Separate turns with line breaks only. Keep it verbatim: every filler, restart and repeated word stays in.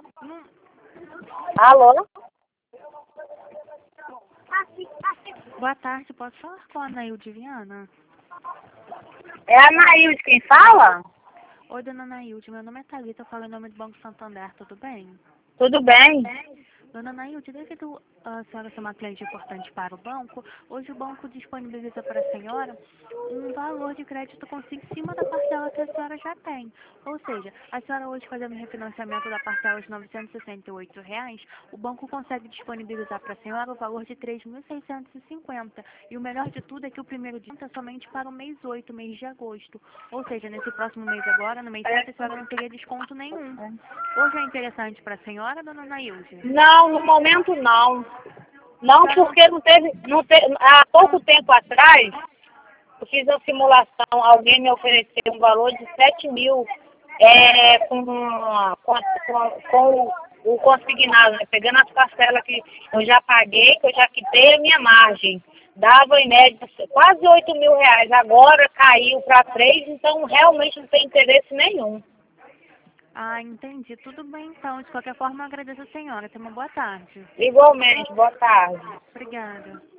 Não...
Alô?
Boa tarde, posso falar com a Anaílde Viana?
É a Nailde quem fala?
Oi, dona Anaílde, meu nome é Thalita, eu falo em nome do Banco Santander, tudo bem?
Tudo bem?
Dona Anaílde, devido a senhora ser uma cliente importante para o banco, hoje o banco disponibiliza para a senhora um valor de crédito com em cima da parcela que a senhora já tem. Ou seja, a senhora hoje fazendo o refinanciamento da parcela de novecentos e sessenta e oito reais, o banco consegue disponibilizar para a senhora o valor de três mil seiscentos e cinquenta. E o melhor de tudo é que o primeiro dia é somente para o mês oito, mês de agosto. Ou seja, nesse próximo mês agora, no mês sete, a senhora não teria desconto nenhum. Hoje é interessante para a senhora, dona Anaílde?
Não, no momento não. Não, porque não teve, não teve, há pouco tempo atrás, eu fiz uma simulação, alguém me ofereceu um valor de sete mil é, com, com, com, com o consignado, né? Pegando as parcelas que eu já paguei, que eu já quitei a minha margem. Dava em média quase oito mil reais. Agora caiu para três, então realmente não tem interesse nenhum.
Ah, entendi. Tudo bem, então. De qualquer forma, eu agradeço a senhora. Tenha uma boa tarde.
Igualmente, boa tarde.
Obrigada.